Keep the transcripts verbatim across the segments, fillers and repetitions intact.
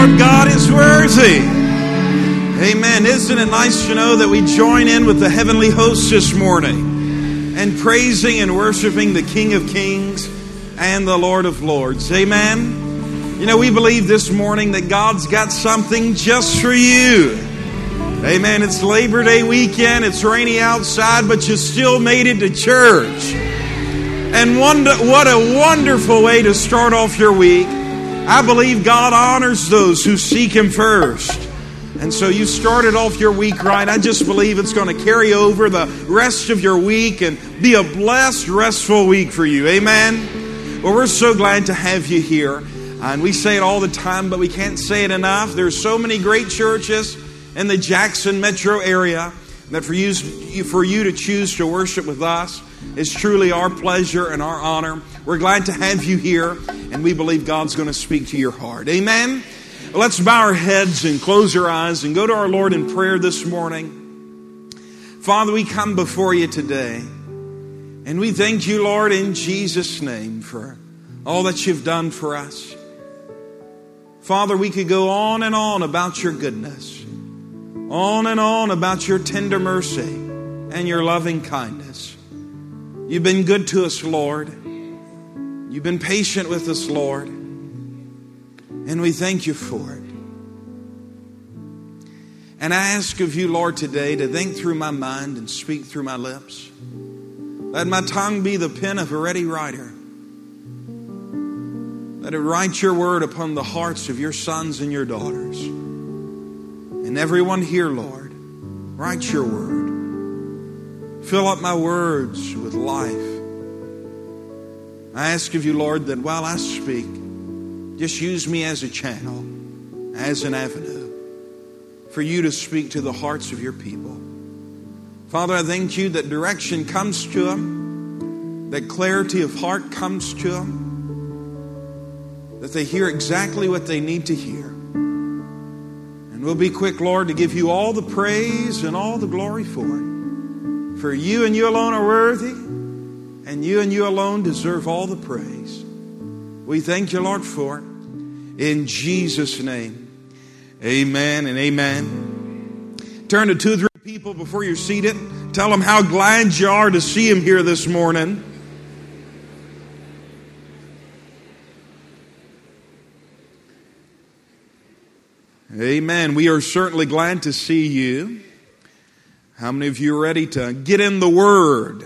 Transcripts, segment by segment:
Lord God is worthy. Amen. Isn't it nice to know that we join in with the heavenly hosts this morning and praising and worshiping the King of Kings and the Lord of Lords. Amen. You know, we believe this morning that God's got something just for you. Amen. It's Labor Day weekend. It's rainy outside, but you still made it to church. And wonder, what a wonderful way to start off your week. I believe God honors those who seek Him first. And so you started off your week right. I just believe it's going to carry over the rest of your week and be a blessed, restful week for you. Amen? Well, we're so glad to have you here. And we say it all the time, but we can't say it enough. There's so many great churches in the Jackson metro area that for you, for you to choose to worship with us is truly our pleasure and our honor. We're glad to have you here, and we believe God's going to speak to your heart. Amen? Well, let's bow our heads and close our eyes and go to our Lord in prayer this morning. Father, we come before you today, and we thank you, Lord, in Jesus' name for all that you've done for us. Father, we could go on and on about your goodness, on and on about your tender mercy and your loving kindness. You've been good to us, Lord. You've been patient with us, Lord. And we thank you for it. And I ask of you, Lord, today to think through my mind and speak through my lips. Let my tongue be the pen of a ready writer. Let it write your word upon the hearts of your sons and your daughters. And everyone here, Lord, write your word. Fill up my words with life. I ask of you, Lord, that while I speak, just use me as a channel, as an avenue, for you to speak to the hearts of your people. Father, I thank you that direction comes to them, that clarity of heart comes to them, that they hear exactly what they need to hear. And we'll be quick, Lord, to give you all the praise and all the glory for it. For you and you alone are worthy, and you and you alone deserve all the praise. We thank you, Lord, for it. In Jesus' name, amen and amen. Turn to two or three people before you're seated. Tell them how glad you are to see them here this morning. Amen. We are certainly glad to see you. How many of you are ready to get in the Word?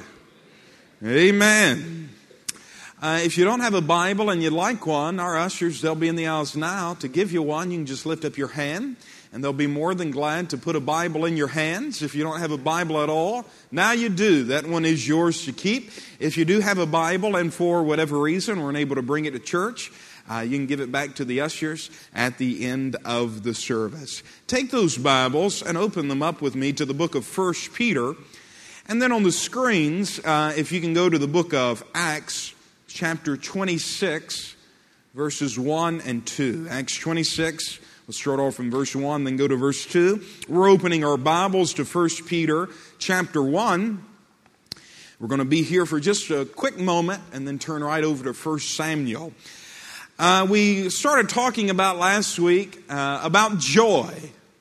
Amen. Uh, if you don't have a Bible and you'd like one, our ushers, they'll be in the aisles now to give you one. You can just lift up your hand, and they'll be more than glad to put a Bible in your hands. If you don't have a Bible at all, now you do. That one is yours to keep. If you do have a Bible and for whatever reason we're unable to bring it to church, Uh, you can give it back to the ushers at the end of the service. Take those Bibles and open them up with me to the book of First Peter. And then on the screens, uh, if you can go to the book of Acts, chapter twenty-six, verses one and two. Acts twenty-six, let's start off from verse one, then go to verse two. We're opening our Bibles to First Peter, chapter one. We're going to be here for just a quick moment and then turn right over to First Samuel. Uh, we started talking about last week uh, about joy.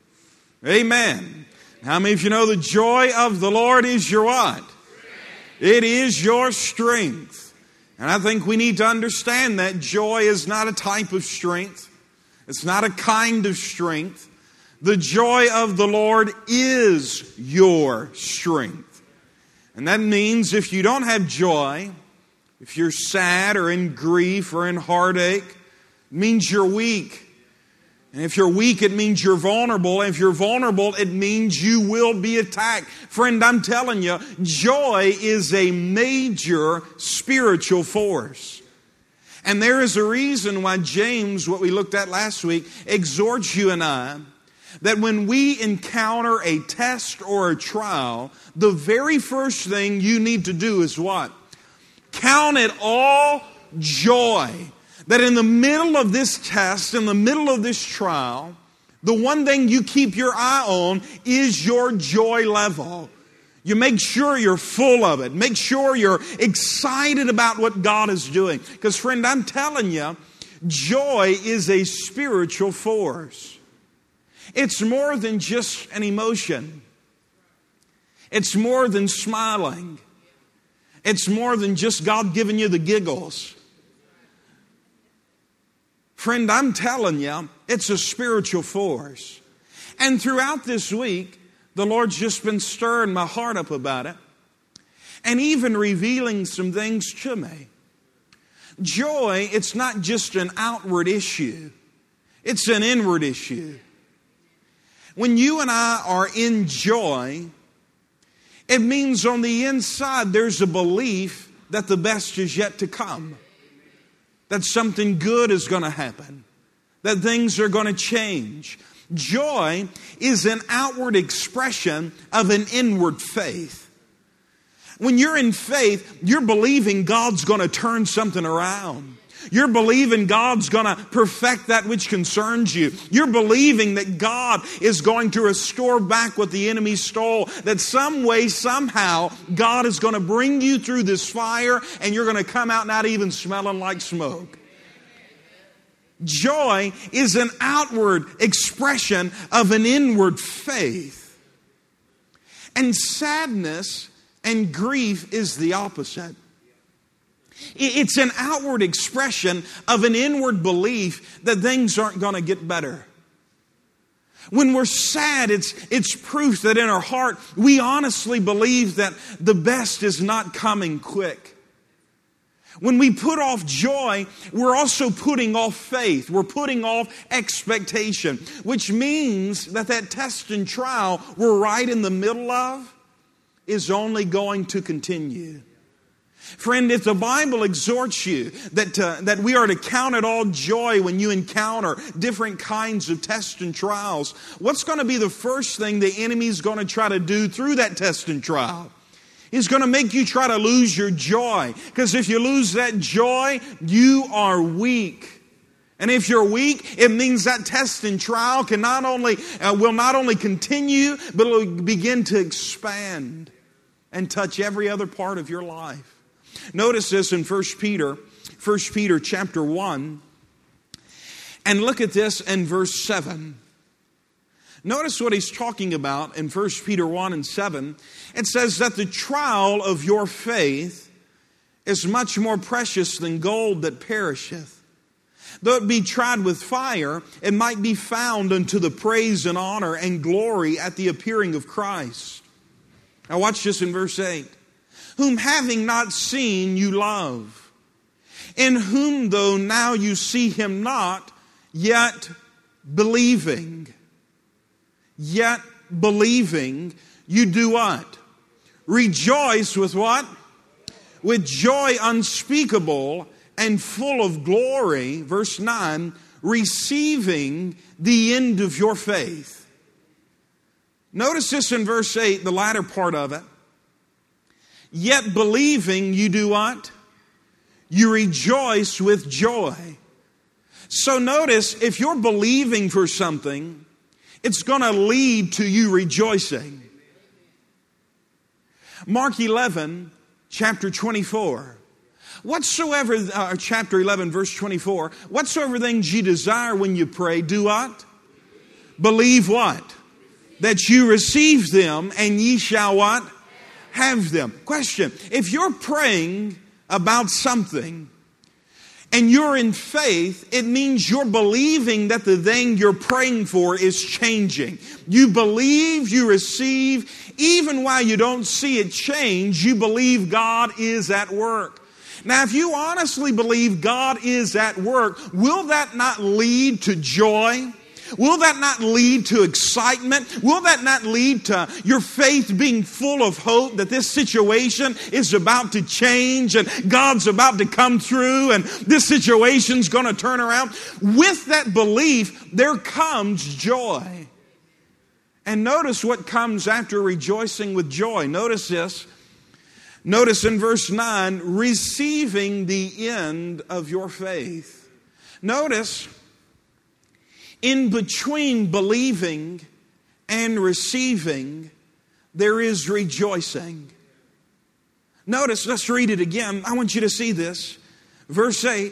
Amen. How many of you know the joy of the Lord is your what? It is your strength. And I think we need to understand that joy is not a type of strength. It's not a kind of strength. The joy of the Lord is your strength. And that means if you don't have joy, if you're sad or in grief or in heartache, it means you're weak. And if you're weak, it means you're vulnerable. And if you're vulnerable, it means you will be attacked. Friend, I'm telling you, joy is a major spiritual force. And there is a reason why James, what we looked at last week, exhorts you and I that when we encounter a test or a trial, the very first thing you need to do is what? Count it all joy. That in the middle of this test, in the middle of this trial, the one thing you keep your eye on is your joy level. You make sure you're full of it. Make sure you're excited about what God is doing. Because friend, I'm telling you, Joy is a spiritual force. It's more than just an emotion. It's more than smiling. It's more than just God giving you the giggles. Friend, I'm telling you, it's a spiritual force. And throughout this week, the Lord's just been stirring my heart up about it and even revealing some things to me. Joy, it's not just an outward issue. It's an inward issue. When you and I are in joy, it means on the inside there's a belief that the best is yet to come. That something good is going to happen. That things are going to change. Joy is an outward expression of an inward faith. When you're in faith, you're believing God's going to turn something around. You're believing God's going to perfect that which concerns you. You're believing that God is going to restore back what the enemy stole. That some way, somehow, God is going to bring you through this fire and you're going to come out not even smelling like smoke. Joy is an outward expression of an inward faith. And sadness and grief is the opposite. It's an outward expression of an inward belief that things aren't going to get better. When we're sad, it's, it's proof that in our heart we honestly believe that the best is not coming quick. When we put off joy, we're also putting off faith. We're putting off expectation, which means that that test and trial we're right in the middle of is only going to continue. Friend, if the Bible exhorts you that, uh, that we are to count it all joy when you encounter different kinds of tests and trials, what's going to be the first thing the enemy's going to try to do through that test and trial? He's going to make you try to lose your joy. Because if you lose that joy, you are weak. And if you're weak, it means that test and trial can not only, uh, will not only continue, but it will begin to expand and touch every other part of your life. Notice this in First Peter, First Peter chapter one. And look at this in verse seven. Notice what he's talking about in First Peter one and seven. It says that the trial of your faith is much more precious than gold that perisheth. Though it be tried with fire, it might be found unto the praise and honor and glory at the appearing of Christ. Now watch this in verse eight. Whom having not seen you love, in whom though now you see him not, yet believing, yet believing, you do what? Rejoice with what? With joy unspeakable and full of glory, verse nine, receiving the end of your faith. Notice this in verse eight, the latter part of it. Yet believing, you do what? You rejoice with joy. So notice, if you're believing for something, it's going to lead to you rejoicing. Mark eleven, chapter twenty-four. Whatsoever, uh, chapter eleven, verse twenty-four. Whatsoever things ye desire when you pray, do what? Believe what? That you receive them, and ye shall what? Have them. Question. If you're praying about something and you're in faith, it means you're believing that the thing you're praying for is changing. You believe, you receive, even while you don't see it change, you believe God is at work. Now, if you honestly believe God is at work, will that not lead to joy? Will that not lead to excitement? Will that not lead to your faith being full of hope that this situation is about to change and God's about to come through and this situation's going to turn around? With that belief, there comes joy. And notice what comes after rejoicing with joy. Notice this. Notice in verse nine, receiving the end of your faith. Notice, in between believing and receiving, there is rejoicing. Notice, let's read it again. I want you to see this. Verse eight,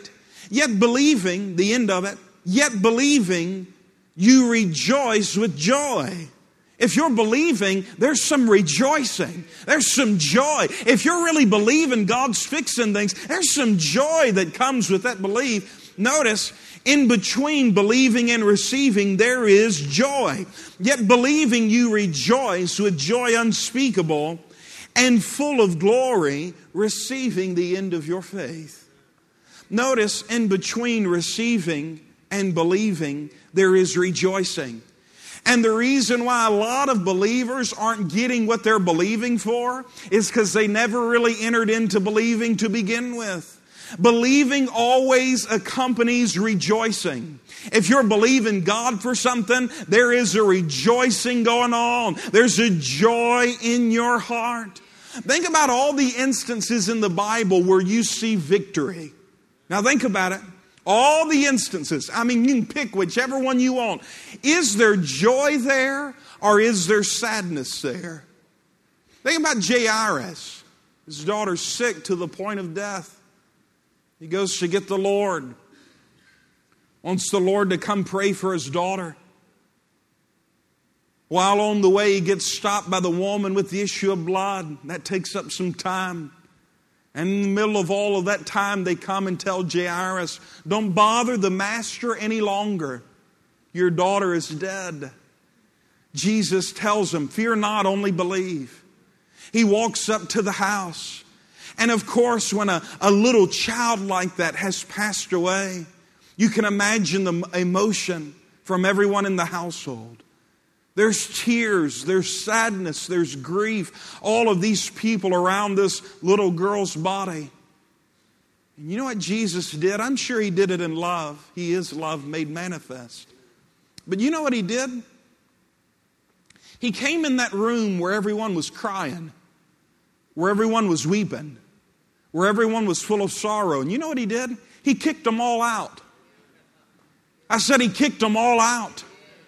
Yet believing, the end of it, yet believing, you rejoice with joy. If you're believing, there's some rejoicing. There's some joy. If you're really believing God's fixing things, there's some joy that comes with that belief. Notice, in between believing and receiving, there is joy. Yet believing, you rejoice with joy unspeakable and full of glory, receiving the end of your faith. Notice, in between receiving and believing, there is rejoicing. And the reason why a lot of believers aren't getting what they're believing for is because they never really entered into believing to begin with. Believing always accompanies rejoicing. If you're believing God for something, there is a rejoicing going on. There's a joy in your heart. Think about all the instances in the Bible where you see victory. Now think about it. All the instances. I mean, you can pick whichever one you want. Is there joy there or is there sadness there? Think about Jairus. His daughter's sick to the point of death. He goes to get the Lord. Wants the Lord to come pray for his daughter. While on the way, he gets stopped by the woman with the issue of blood. That takes up some time. And in the middle of all of that time, they come and tell Jairus, don't bother the master any longer. Your daughter is dead. Jesus tells him, fear not, only believe. He walks up to the house. And of course, when a, a little child like that has passed away, you can imagine the emotion from everyone in the household. There's tears, there's sadness, there's grief. All of these people around this little girl's body. And you know what Jesus did? I'm sure He did it in love. He is love made manifest. But you know what He did? He came in that room where everyone was crying, where everyone was weeping, where everyone was full of sorrow. And you know what He did? He kicked them all out. I said He kicked them all out.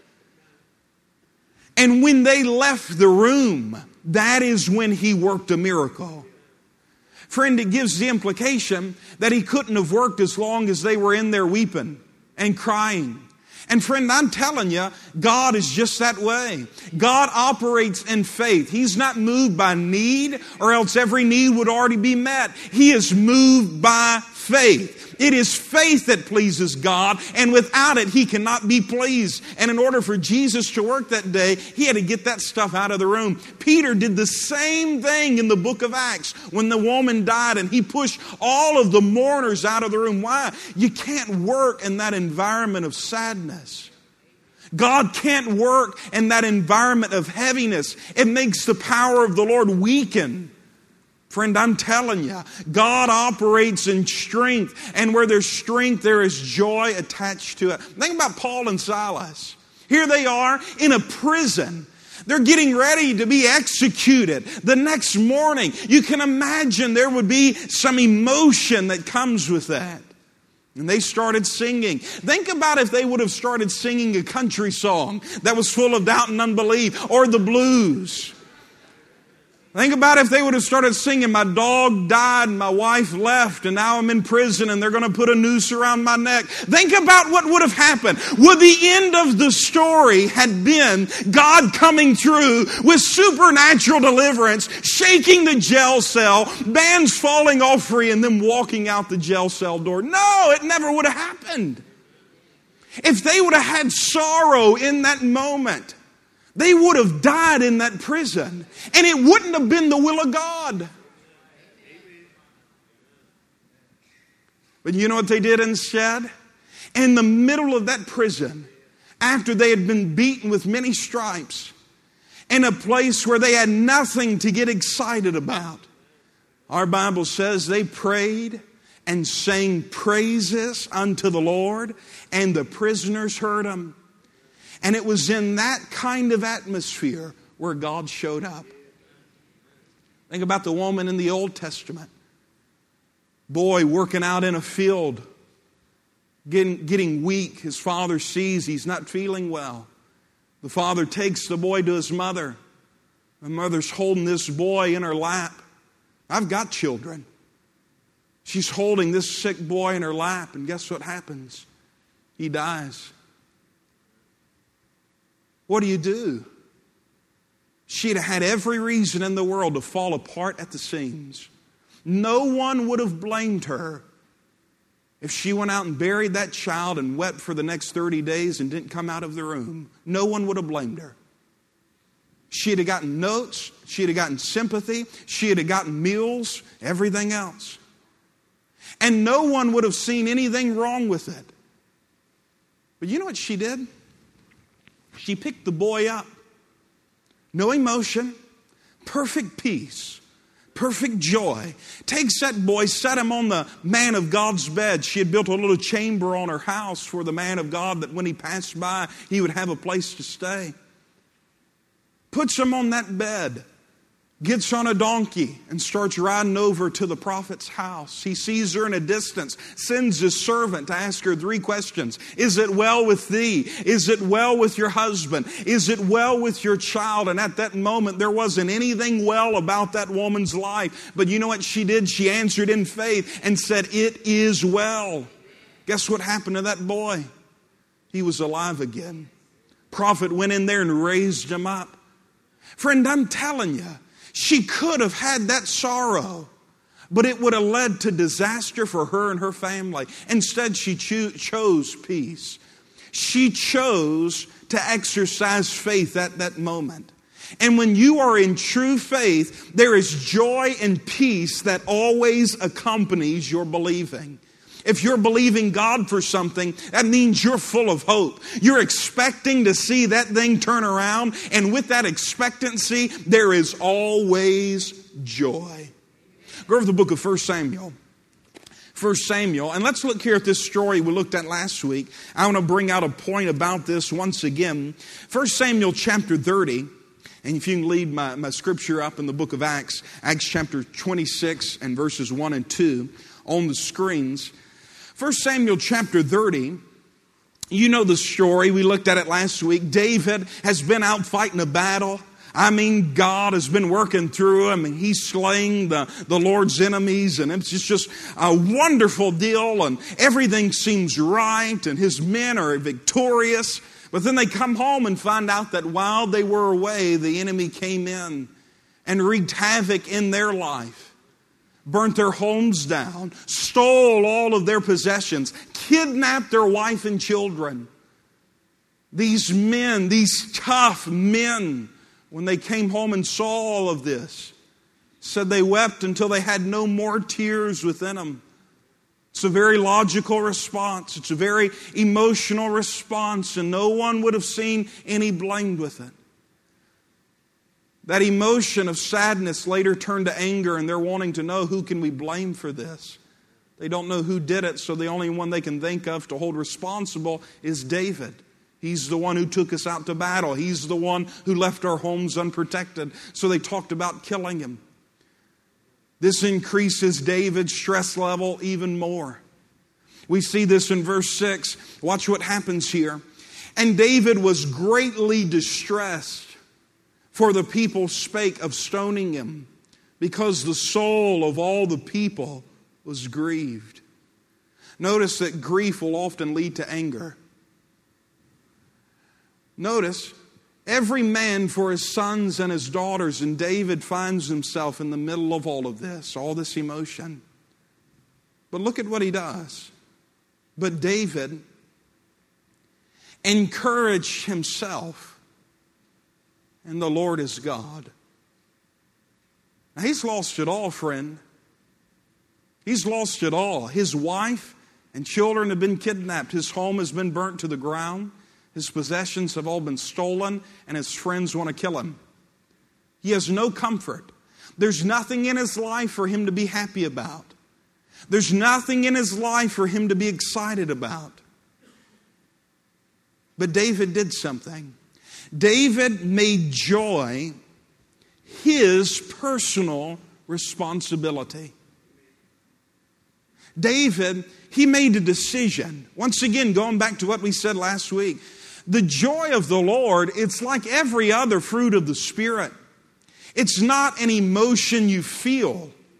And when they left the room, that is when He worked a miracle. Friend, it gives the implication that He couldn't have worked as long as they were in there weeping and crying. And friend, I'm telling you, God is just that way. God operates in faith. He's not moved by need, or else every need would already be met. He is moved by faith. It is faith that pleases God, and without it, He cannot be pleased. And in order for Jesus to work that day, He had to get that stuff out of the room. Peter did the same thing in the book of Acts when the woman died, and he pushed all of the mourners out of the room. Why? You can't work in that environment of sadness. God can't work in that environment of heaviness. It makes the power of the Lord weaken. Friend, I'm telling you, God operates in strength, and where there's strength, there is joy attached to it. Think about Paul and Silas. Here they are in a prison. They're getting ready to be executed. The next morning, you can imagine there would be some emotion that comes with that. And they started singing. Think about if they would have started singing a country song that was full of doubt and unbelief, or the blues. Think about if they would have started singing, my dog died and my wife left and now I'm in prison and they're going to put a noose around my neck. Think about what would have happened. Would the end of the story had been God coming through with supernatural deliverance, shaking the jail cell, bands falling off free, and them walking out the jail cell door? No, it never would have happened. If they would have had sorrow in that moment, they would have died in that prison, and it wouldn't have been the will of God. But you know what they did instead? In the middle of that prison, after they had been beaten with many stripes, in a place where they had nothing to get excited about, our Bible says they prayed and sang praises unto the Lord, and the prisoners heard them. And it was in that kind of atmosphere where God showed up. Think about the woman in the Old Testament. Boy working out in a field, getting, getting weak. His father sees he's not feeling well. The father takes the boy to his mother. The mother's holding this boy in her lap. I've got children. She's holding this sick boy in her lap, and guess what happens? He dies. What do you do? She'd have had every reason in the world to fall apart at the seams. No one would have blamed her if she went out and buried that child and wept for the next thirty days and didn't come out of the room. No one would have blamed her. She'd have gotten notes. She'd have gotten sympathy. She'd have gotten meals, everything else. And no one would have seen anything wrong with it. But you know what she did? She picked the boy up. No emotion, perfect peace, perfect joy. Takes that boy, set him on the man of God's bed. She had built a little chamber on her house for the man of God that when he passed by, he would have a place to stay. Puts him on that bed. Gets on a donkey and starts riding over to the prophet's house. He sees her in a distance, sends his servant to ask her three questions. Is it well with thee? Is it well with your husband? Is it well with your child? And at that moment, there wasn't anything well about that woman's life. But you know what she did? She answered in faith and said, it is well. Guess what happened to that boy? He was alive again. Prophet went in there and raised him up. Friend, I'm telling you, she could have had that sorrow, but it would have led to disaster for her and her family. Instead, she cho- chose peace. She chose to exercise faith at that moment. And when you are in true faith, there is joy and peace that always accompanies your believing. If you're believing God for something, that means you're full of hope. You're expecting to see that thing turn around. And with that expectancy, there is always joy. Go over to the book of First Samuel. First Samuel. And let's look here at this story we looked at last week. I want to bring out a point about this once again. First Samuel chapter thirty. And if you can lead my, my scripture up in the book of Acts. Acts chapter twenty-six and verses one and two on the screens. First Samuel chapter thirty, you know the story. We looked at it last week. David has been out fighting a battle. I mean, God has been working through him, and he's slaying the, the Lord's enemies, and it's just, just a wonderful deal, and everything seems right, and his men are victorious. But then they come home and find out that while they were away, the enemy came in and wreaked havoc in their life. Burnt their homes down, stole all of their possessions, kidnapped their wife and children. These men, these tough men, when they came home and saw all of this, said they wept until they had no more tears within them. It's a very logical response. It's a very emotional response, and no one would have seen any blame with it. That emotion of sadness later turned to anger, and they're wanting to know, who can we blame for this? They don't know who did it, so the only one they can think of to hold responsible is David. He's the one who took us out to battle. He's the one who left our homes unprotected. So they talked about killing him. This increases David's stress level even more. We see this in verse six. Watch what happens here. And David was greatly distressed, for the people spake of stoning him, because the soul of all the people was grieved. Notice that grief will often lead to anger. Notice, every man for his sons and his daughters, and David finds himself in the middle of all of this, all this emotion. But look at what he does. But David encouraged himself, and the Lord is God. Now, he's lost it all, friend. He's lost it all. His wife and children have been kidnapped. His home has been burnt to the ground. His possessions have all been stolen, and his friends want to kill him. He has no comfort. There's nothing in his life for him to be happy about. There's nothing in his life for him to be excited about. But David did something. David made joy his personal responsibility. David, he made a decision. Once again, going back to what we said last week, the joy of the Lord, it's like every other fruit of the Spirit. It's not an emotion you feel.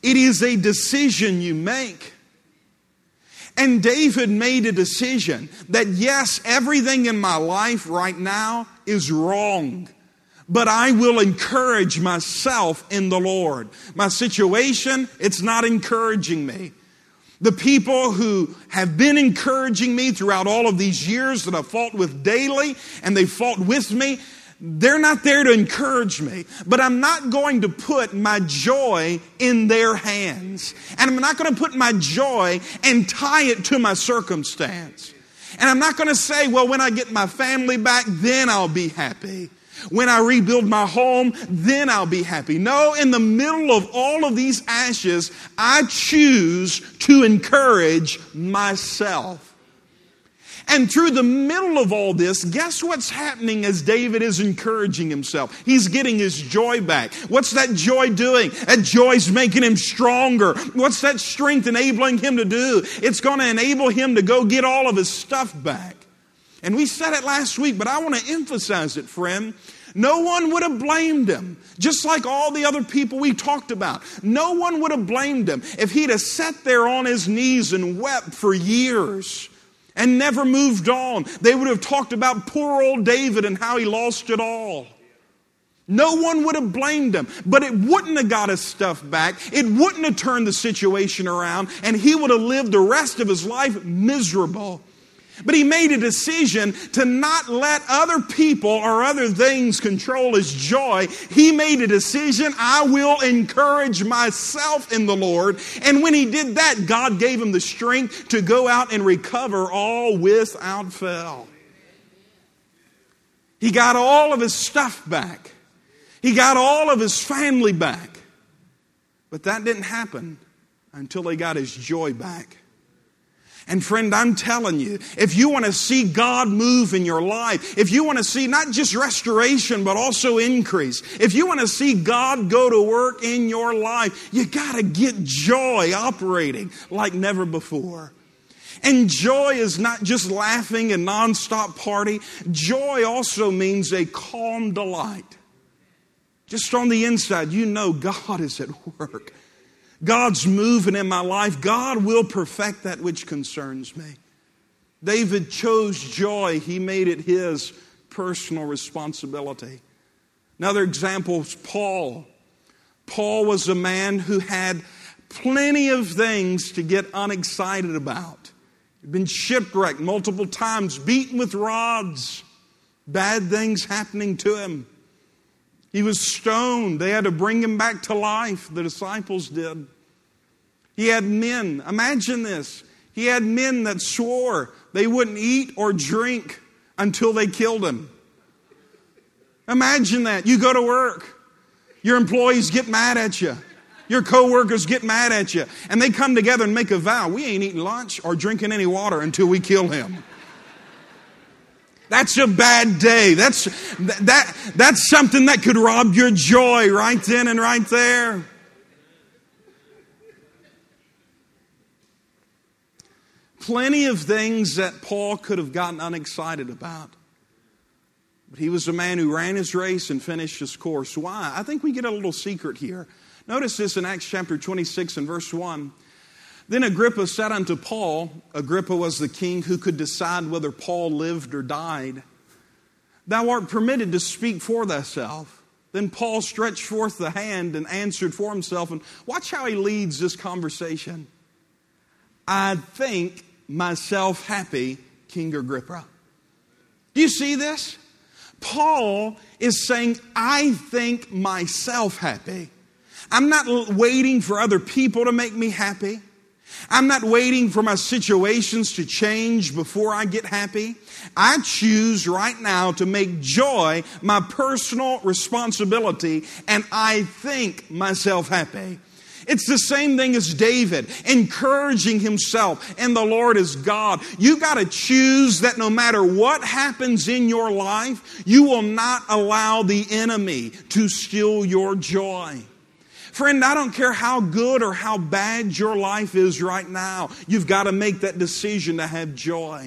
It is a decision you make. And David made a decision that yes, everything in my life right now is wrong, but I will encourage myself in the Lord. My situation, it's not encouraging me. The people who have been encouraging me throughout all of these years that I've fought with daily, and they fought with me, they're not there to encourage me. But I'm not going to put my joy in their hands. And I'm not going to put my joy and tie it to my circumstance. And I'm not going to say, well, when I get my family back, then I'll be happy. When I rebuild my home, then I'll be happy. No, in the middle of all of these ashes, I choose to encourage myself. And through the middle of all this, guess what's happening as David is encouraging himself? He's getting his joy back. What's that joy doing? That joy's making him stronger. What's that strength enabling him to do? It's going to enable him to go get all of his stuff back. And we said it last week, but I want to emphasize it, friend. No one would have blamed him, just like all the other people we talked about. No one would have blamed him if he'd have sat there on his knees and wept for years and never moved on. They would have talked about poor old David and how he lost it all. No one would have blamed him, but it wouldn't have got his stuff back. It wouldn't have turned the situation around, and he would have lived the rest of his life miserable. But he made a decision to not let other people or other things control his joy. He made a decision, I will encourage myself in the Lord. And when he did that, God gave him the strength to go out and recover all without fail. He got all of his stuff back. He got all of his family back. But that didn't happen until he got his joy back. And friend, I'm telling you, if you want to see God move in your life, if you want to see not just restoration, but also increase, if you want to see God go to work in your life, you got to get joy operating like never before. And joy is not just laughing and nonstop party. Joy also means a calm delight. Just on the inside, you know God is at work. God's moving in my life. God will perfect that which concerns me. David chose joy. He made it his personal responsibility. Another example is Paul. Paul was a man who had plenty of things to get unexcited about. He'd been shipwrecked multiple times, beaten with rods, bad things happening to him. He was stoned. They had to bring him back to life. The disciples did. He had men. Imagine this. He had men that swore they wouldn't eat or drink until they killed him. Imagine that. You go to work. Your employees get mad at you. Your coworkers get mad at you. And they come together and make a vow. We ain't eating lunch or drinking any water until we kill him. That's a bad day. That's, that, that's something that could rob your joy right then and right there. Plenty of things that Paul could have gotten unexcited about. But he was a man who ran his race and finished his course. Why? I think we get a little secret here. Notice this in Acts chapter twenty-six and verse one. Then Agrippa said unto Paul, Agrippa was the king who could decide whether Paul lived or died, Thou art permitted to speak for thyself. Then Paul stretched forth the hand and answered for himself. And watch how he leads this conversation. I think myself happy, King Agrippa. Do you see this? Paul is saying, I think myself happy. I'm not waiting for other people to make me happy. I'm not waiting for my situations to change before I get happy. I choose right now to make joy my personal responsibility, and I think myself happy. It's the same thing as David, encouraging himself, and the Lord is God. You got to choose that no matter what happens in your life, you will not allow the enemy to steal your joy. Friend, I don't care how good or how bad your life is right now. You've got to make that decision to have joy.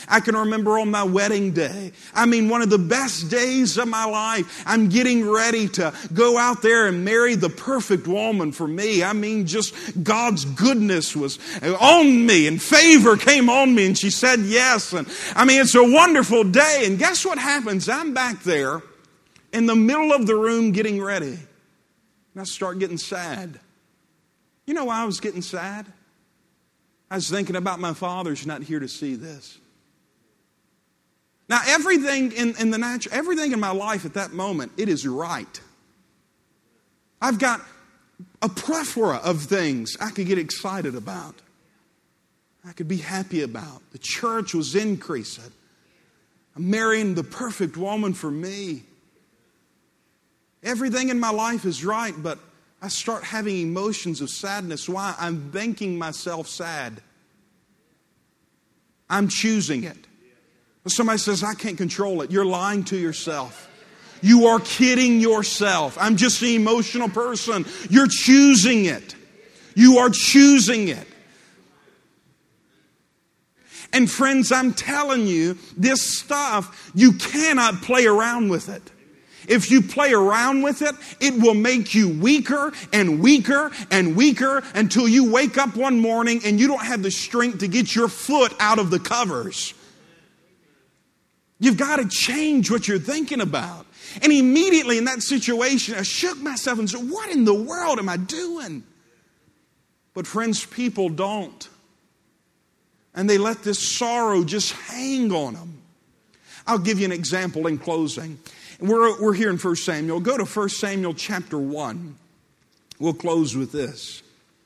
I can remember on my wedding day. I mean, one of the best days of my life. I'm getting ready to go out there and marry the perfect woman for me. I mean, just God's goodness was on me and favor came on me and she said yes. And I mean, it's a wonderful day. And guess what happens? I'm back there in the middle of the room getting ready. And I start getting sad. You know why I was getting sad? I was thinking about my father's not here to see this. Now, everything in, in the natural, everything in my life at that moment, it is right. I've got a plethora of things I could get excited about. I could be happy about. The church was increasing. I'm marrying the perfect woman for me. Everything in my life is right, but I start having emotions of sadness. Why? I'm making myself sad. I'm choosing it. Somebody says, I can't control it. You're lying to yourself. You are kidding yourself. I'm just an emotional person. You're choosing it. You are choosing it. And friends, I'm telling you, this stuff, you cannot play around with it. If you play around with it, it will make you weaker and weaker and weaker until you wake up one morning and you don't have the strength to get your foot out of the covers. You've got to change what you're thinking about. And immediately in that situation, I shook myself and said, what in the world am I doing? But friends, people don't. And they let this sorrow just hang on them. I'll give you an example in closing. We're, we're here in First Samuel. Go to First Samuel chapter one. We'll close with this.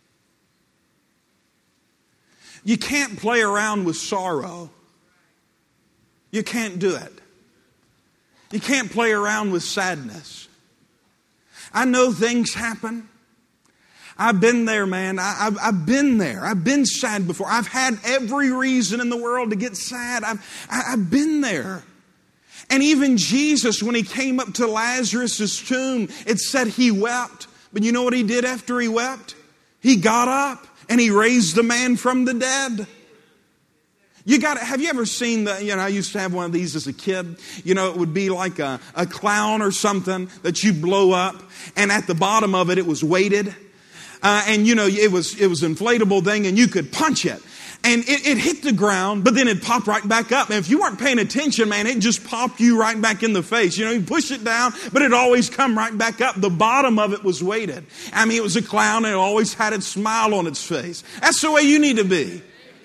You can't play around with sorrow. You can't do it. You can't play around with sadness. I know things happen. I've been there, man. I, I've, I've been there. I've been sad before. I've had every reason in the world to get sad. I've, I, I've been there. And even Jesus, when he came up to Lazarus' tomb, it said he wept. But you know what he did after he wept? He got up and he raised the man from the dead. You got? Have you ever seen the, you know, I used to have one of these as a kid. You know, it would be like a, a clown or something that you blow up. And at the bottom of it, it was weighted. Uh, and, you know, it was it was an inflatable thing and you could punch it. And it, it hit the ground, but then it popped right back up. And if you weren't paying attention, man, it just popped you right back in the face. You know, you push it down, but it always come right back up. The bottom of it was weighted. I mean, it was a clown and it always had its smile on its face. That's the way you need to be.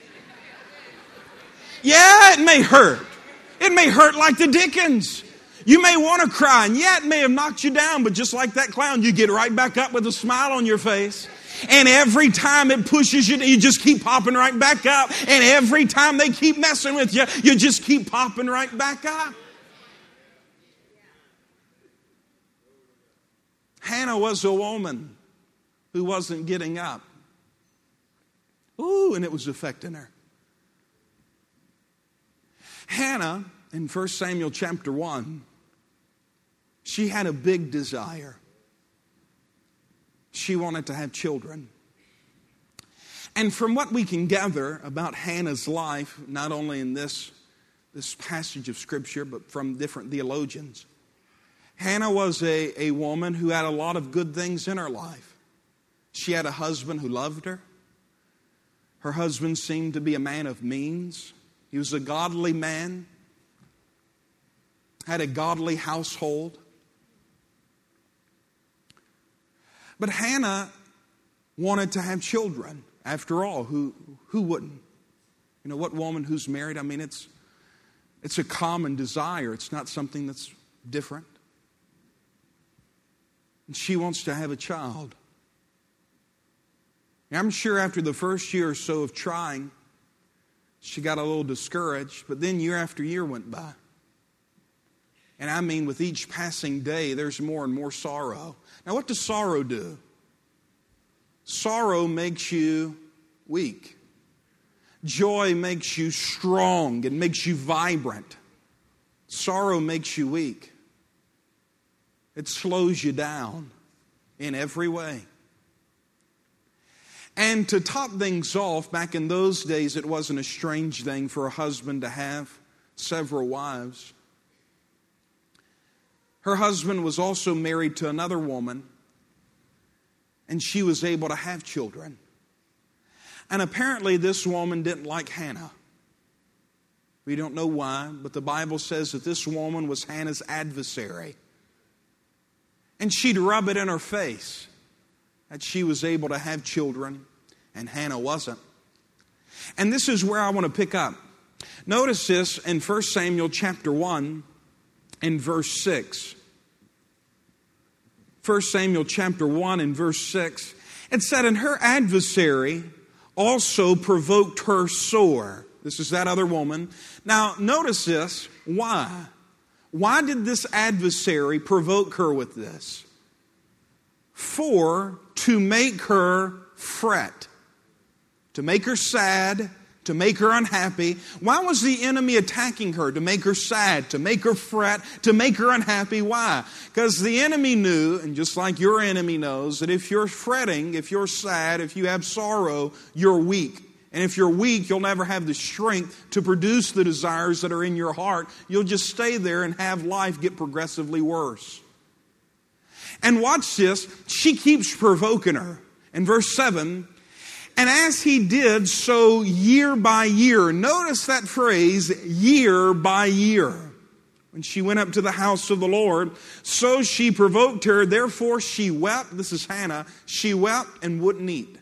Yeah, it may hurt. It may hurt like the Dickens. You may want to cry, and yeah, it may have knocked you down, but just like that clown, you get right back up with a smile on your face. And every time it pushes you, you just keep popping right back up. And every time they keep messing with you, you just keep popping right back up. Hannah was a woman who wasn't getting up. Ooh, and it was affecting her. Hannah, in First Samuel chapter one, she had a big desire. She wanted to have children. And from what we can gather about Hannah's life, not only in this, this passage of Scripture, but from different theologians, Hannah was a, a woman who had a lot of good things in her life. She had a husband who loved her. Her husband seemed to be a man of means. He was a godly man, had a godly household. But Hannah wanted to have children. After all, who who wouldn't? You know, what woman who's married? I mean, it's it's a common desire. It's not something that's different. And she wants to have a child. And I'm sure after the first year or so of trying, she got a little discouraged, but then year after year went by. And I mean, with each passing day, there's more and more sorrow. Now, what does sorrow do? Sorrow makes you weak. Joy makes you strong and makes you vibrant. Sorrow makes you weak. It slows you down in every way. And to top things off, back in those days, it wasn't a strange thing for a husband to have several wives. Her husband was also married to another woman, and she was able to have children. And apparently this woman didn't like Hannah. We don't know why, but the Bible says that this woman was Hannah's adversary. And she'd rub it in her face that she was able to have children and Hannah wasn't. And this is where I want to pick up. Notice this in First Samuel chapter one and verse six. First Samuel chapter one and verse six. It said, and her adversary also provoked her sore. This is that other woman. Now, notice this. Why? Why did this adversary provoke her with this? For to make her fret, to make her sad, to make her unhappy. Why was the enemy attacking her? To make her sad, to make her fret, to make her unhappy. Why? Because the enemy knew, and just like your enemy knows, that if you're fretting, if you're sad, if you have sorrow, you're weak. And if you're weak, you'll never have the strength to produce the desires that are in your heart. You'll just stay there and have life get progressively worse. And watch this. She keeps provoking her. In verse seven, and as he did so year by year. Notice that phrase, year by year. When she went up to the house of the Lord, so she provoked her. Therefore she wept. This is Hannah. She wept and wouldn't eat.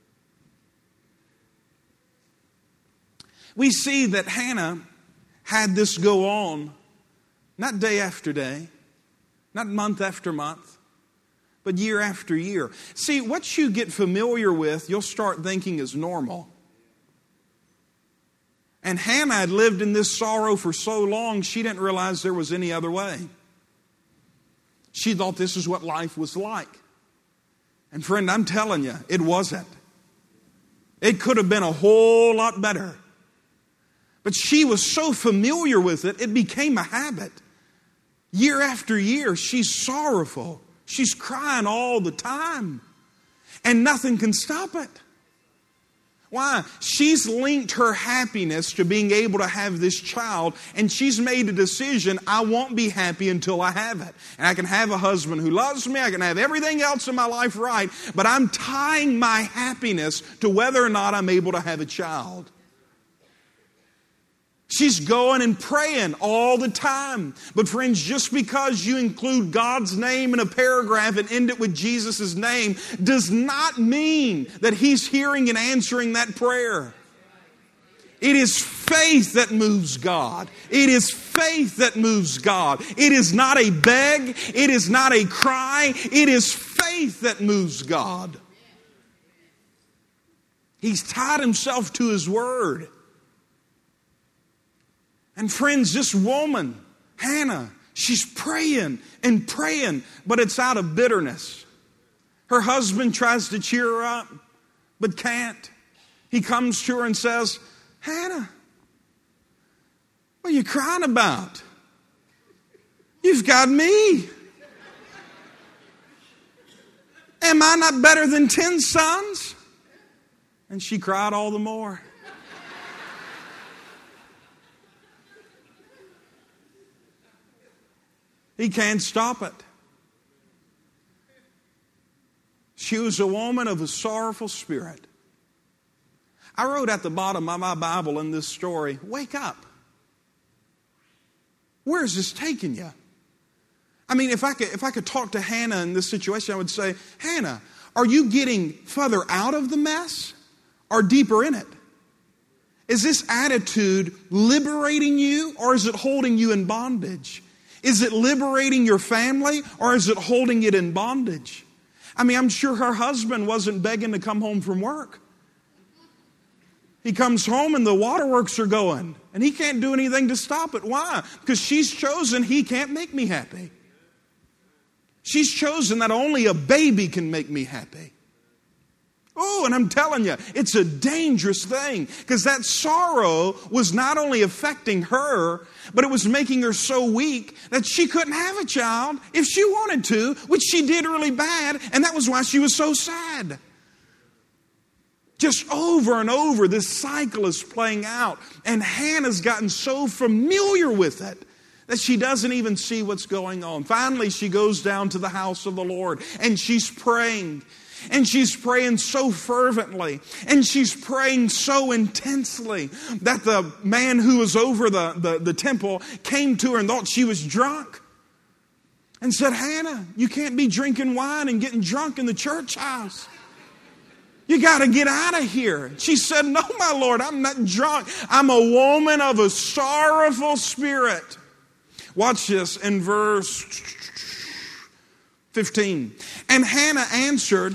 We see that Hannah had this go on, not day after day, not month after month, but year after year. See, what you get familiar with, you'll start thinking is normal. And Hannah had lived in this sorrow for so long, she didn't realize there was any other way. She thought this is what life was like. And friend, I'm telling you, it wasn't. It could have been a whole lot better. But she was so familiar with it, it became a habit. Year after year, she's sorrowful. She's crying all the time. And nothing can stop it. Why? She's linked her happiness to being able to have this child, and she's made a decision, I won't be happy until I have it. And I can have a husband who loves me, I can have everything else in my life right, but I'm tying my happiness to whether or not I'm able to have a child. She's going and praying all the time. But friends, just because you include God's name in a paragraph and end it with Jesus' name does not mean that He's hearing and answering that prayer. It is faith that moves God. It is faith that moves God. It is not a beg. It is not a cry. It is faith that moves God. He's tied himself to His word. And friends, this woman, Hannah, she's praying and praying, but it's out of bitterness. Her husband tries to cheer her up, but can't. He comes to her and says, Hannah, what are you crying about? You've got me. Am I not better than ten sons? And she cried all the more. He can't stop it. She was a woman of a sorrowful spirit. I wrote at the bottom of my Bible in this story, wake up. Where is this taking you? I mean, if I could, if I could talk to Hannah in this situation, I would say, Hannah, are you getting further out of the mess or deeper in it? Is this attitude liberating you or is it holding you in bondage? Is it liberating your family or is it holding it in bondage? I mean, I'm sure her husband wasn't begging to come home from work. He comes home and the waterworks are going and he can't do anything to stop it. Why? Because she's chosen he can't make me happy. She's chosen that only a baby can make me happy. Oh, and I'm telling you, it's a dangerous thing because that sorrow was not only affecting her, but it was making her so weak that she couldn't have a child if she wanted to, which she did really bad, and that was why she was so sad. Just over and over, this cycle is playing out. And Hannah's gotten so familiar with it that she doesn't even see what's going on. Finally, she goes down to the house of the Lord and she's praying. And she's praying so fervently. And she's praying so intensely that the man who was over the, the, the temple came to her and thought she was drunk. And said, Hannah, you can't be drinking wine and getting drunk in the church house. You got to get out of here. She said, no, my Lord, I'm not drunk. I'm a woman of a sorrowful spirit. Watch this in verse fifteen. And Hannah answered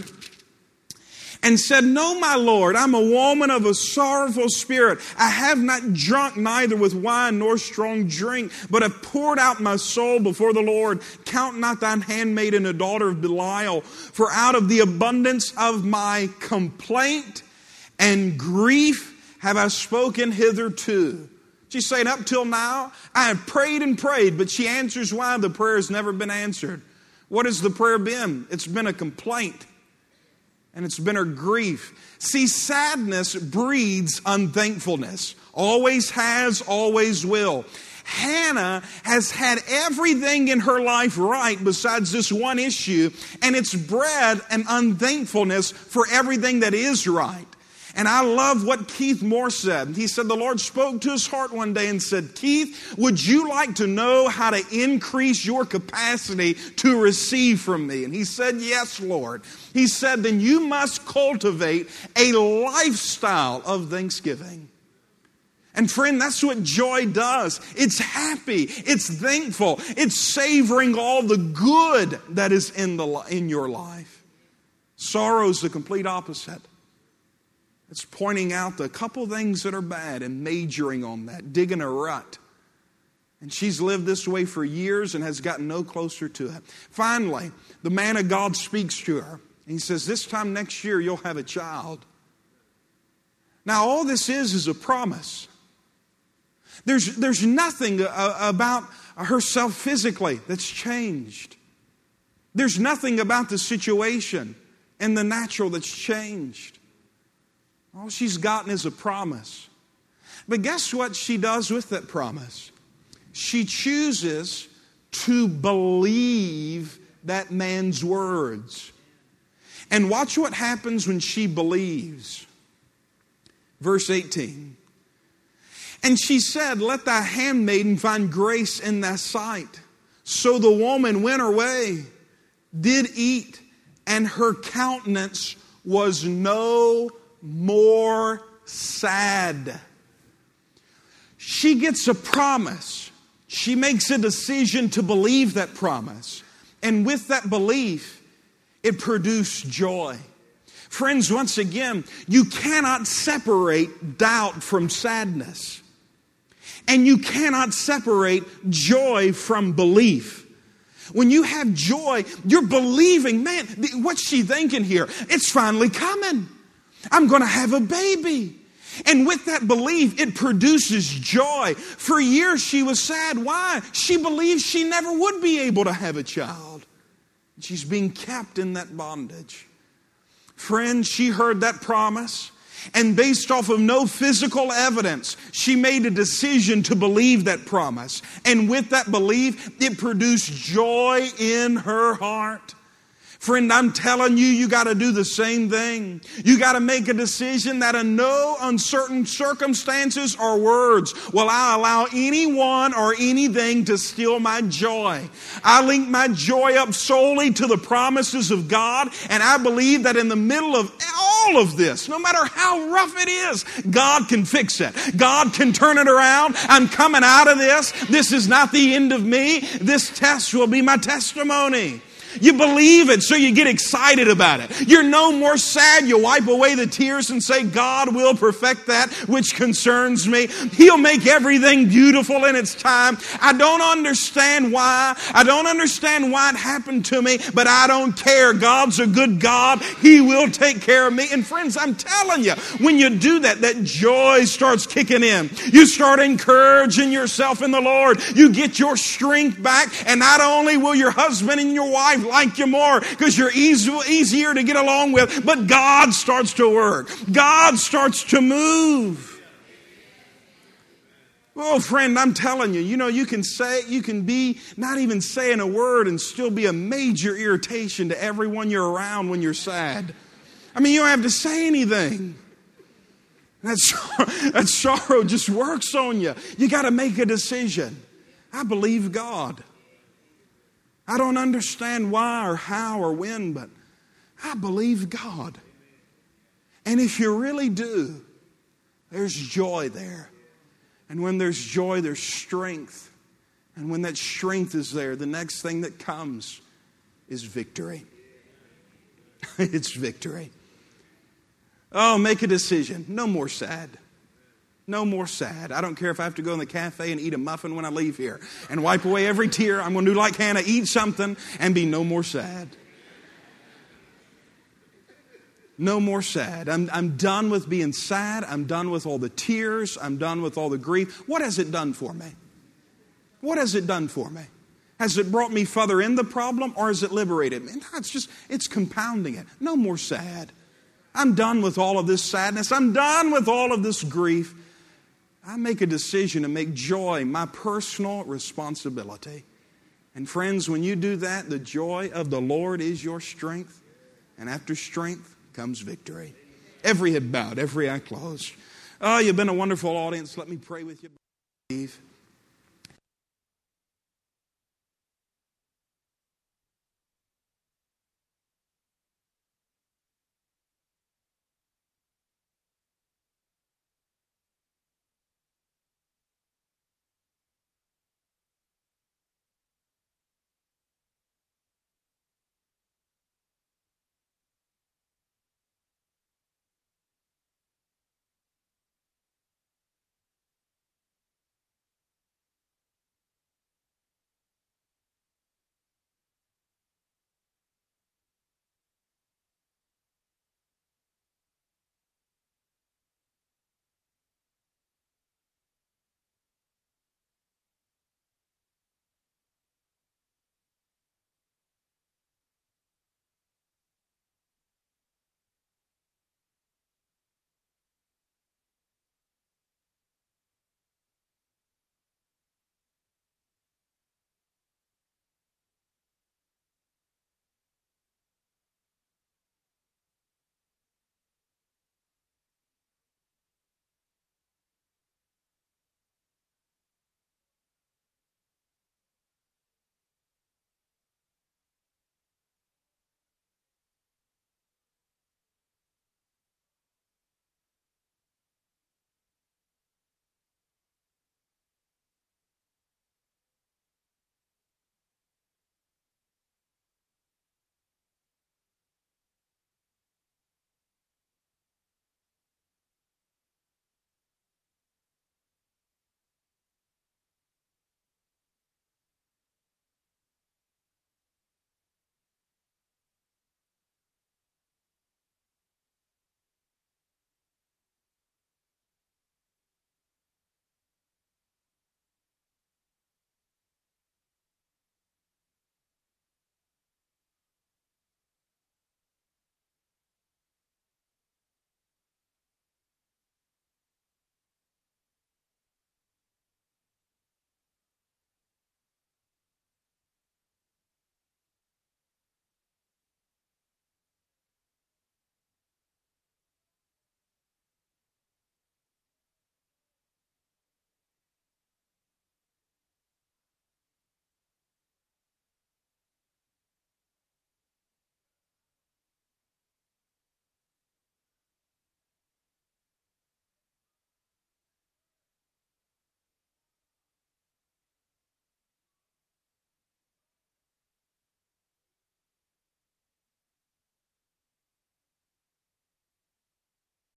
and said, no, my Lord, I'm a woman of a sorrowful spirit. I have not drunk neither with wine nor strong drink, but have poured out my soul before the Lord. Count not thine handmaiden a daughter of Belial, for out of the abundance of my complaint and grief have I spoken hitherto. She's saying, up till now, I have prayed and prayed, but she answers why the prayer has never been answered. What has the prayer been? It's been a complaint. And it's been her grief. See, sadness breeds unthankfulness. Always has, always will. Hannah has had everything in her life right besides this one issue, and it's bred an unthankfulness for everything that is right. And I love what Keith Moore said. He said the Lord spoke to his heart one day and said, Keith, would you like to know how to increase your capacity to receive from me? And he said, yes, Lord. He said, then you must cultivate a lifestyle of thanksgiving. And friend, that's what joy does. It's happy. It's thankful. It's savoring all the good that is in the in your life. Sorrow is the complete opposite. It's pointing out the couple things that are bad and majoring on that, digging a rut. And she's lived this way for years and has gotten no closer to it. Finally, the man of God speaks to her. And he says, this time next year, you'll have a child. Now, all this is is a promise. There's, there's nothing about herself physically that's changed. There's nothing about the situation and the natural that's changed. All she's gotten is a promise. But guess what she does with that promise? She chooses to believe that man's words. And watch what happens when she believes. Verse eighteen. And she said, let thy handmaiden find grace in thy sight. So the woman went her way, did eat, and her countenance was no more sad. She gets a promise. She makes a decision to believe that promise. And with that belief, it produced joy. Friends, once again, you cannot separate doubt from sadness. And you cannot separate joy from belief. When you have joy, you're believing, man, what's she thinking here? It's finally coming. I'm going to have a baby. And with that belief, it produces joy. For years she was sad. Why? She believed she never would be able to have a child. She's being kept in that bondage. Friends, she heard that promise. And based off of no physical evidence, she made a decision to believe that promise. And with that belief, it produced joy in her heart. Friend, I'm telling you, you got to do the same thing. You got to make a decision that in no uncertain circumstances or words will I allow anyone or anything to steal my joy. I link my joy up solely to the promises of God, and I believe that in the middle of all of this, no matter how rough it is, God can fix it. God can turn it around. I'm coming out of this. This is not the end of me. This test will be my testimony. You believe it, so you get excited about it. You're no more sad. You wipe away the tears and say, God will perfect that which concerns me. He'll make everything beautiful in its time. I don't understand why. I don't understand why it happened to me, but I don't care. God's a good God. He will take care of me. And friends, I'm telling you, when you do that, that joy starts kicking in. You start encouraging yourself in the Lord. You get your strength back, and not only will your husband and your wife like you more because you're easy, easier to get along with. But God starts to work. God starts to move. Oh, friend, I'm telling you, you know, you can say, you can be not even saying a word and still be a major irritation to everyone you're around when you're sad. I mean, you don't have to say anything. That sorrow, that sorrow just works on you. You got to make a decision. I believe God. I don't understand why or how or when, but I believe God. And if you really do, there's joy there. And when there's joy, there's strength. And when that strength is there, the next thing that comes is victory. It's victory. Oh, make a decision. No more sad. No more sad. I don't care if I have to go in the cafe and eat a muffin when I leave here and wipe away every tear. I'm going to do like Hannah, eat something and be no more sad. No more sad. I'm, I'm done with being sad. I'm done with all the tears. I'm done with all the grief. What has it done for me? What has it done for me? Has it brought me further in the problem or has it liberated me? No, it's just, it's compounding it. No more sad. I'm done with all of this sadness. I'm done with all of this grief. I make a decision to make joy my personal responsibility. And friends, when you do that, the joy of the Lord is your strength. And after strength comes victory. Every head bowed, every eye closed. Oh, you've been a wonderful audience. Let me pray with you.